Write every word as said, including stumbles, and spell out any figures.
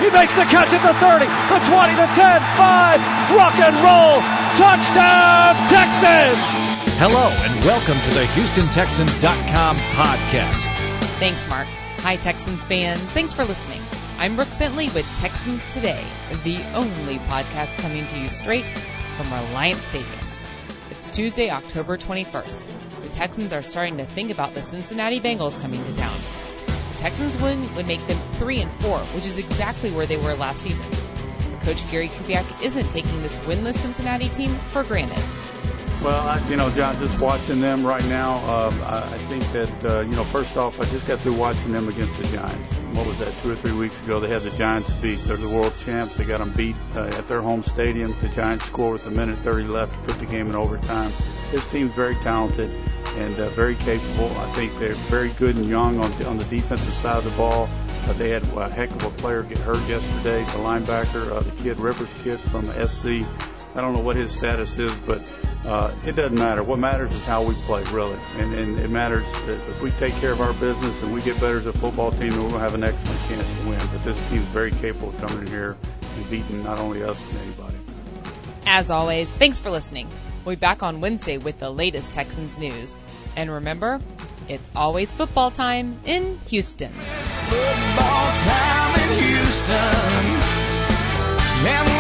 He makes the catch at the thirty, the twenty, the ten, five. Rock and roll. Touchdown, Texans. Hello, and welcome to the Houston Texans dot com podcast. Thanks, Mark. Hi, Texans fans. Thanks for listening. I'm Brooke Bentley with Texans Today, the only podcast coming to you straight from Reliant Stadium. It's Tuesday, October twenty-first. The Texans are starting to think about the Cincinnati Bengals coming to town. The Texans win would make them three and four, which is exactly where they were last season. Coach Gary Kubiak isn't taking this winless Cincinnati team for granted. Well, I, you know, John, just watching them right now, um, I, I think that, uh, you know, first off, I just got through watching them against the Giants. What was that, two or three weeks ago? They had the Giants beat. They're the world champs. They got them beat uh, at their home stadium. The Giants scored with a minute thirty left to put the game in overtime. This team's very talented and uh, very capable. I think they're very good and young on, on the defensive side of the ball. Uh, they had a heck of a player get hurt yesterday, the linebacker, uh, the kid, Rivers kid from S C. I don't know what his status is, but uh, it doesn't matter. What matters is how we play, really. And, and it matters that if we take care of our business and we get better as a football team, then we're going to have an excellent chance to win. But this team's very capable of coming in here and beating not only us, but anybody. As always, thanks for listening. We'll be back on Wednesday with the latest Texans news. And remember, it's always football time in Houston. Football time in Houston. And